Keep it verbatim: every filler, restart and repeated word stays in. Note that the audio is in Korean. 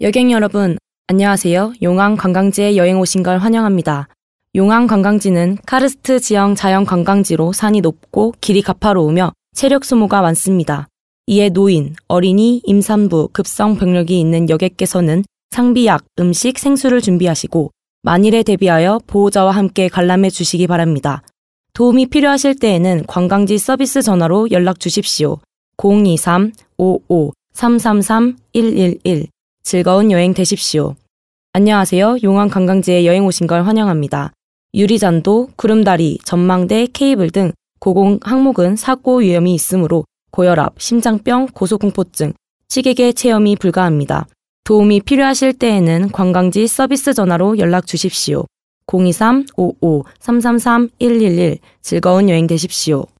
여객 여러분, 안녕하세요. 용왕 관광지에 여행 오신 걸 환영합니다. 용왕 관광지는 카르스트 지형 자연 관광지로 산이 높고 길이 가파로우며 체력 소모가 많습니다. 이에 노인, 어린이, 임산부, 급성 병력이 있는 여객께서는 상비약, 음식, 생수를 준비하시고 만일에 대비하여 보호자와 함께 관람해 주시기 바랍니다. 도움이 필요하실 때에는 관광지 서비스 전화로 연락 주십시오. 공이삼 오오 삼삼삼 일일일 즐거운 여행 되십시오. 안녕하세요. 용왕 관광지에 여행 오신 걸 환영합니다. 유리잔도, 구름다리, 전망대, 케이블 등 고공 항목은 사고 위험이 있으므로 고혈압, 심장병, 고소공포증, 취객의 체험이 불가합니다. 도움이 필요하실 때에는 관광지 서비스 전화로 연락 주십시오. 공이삼 오오 삼삼삼 일일일 즐거운 여행 되십시오.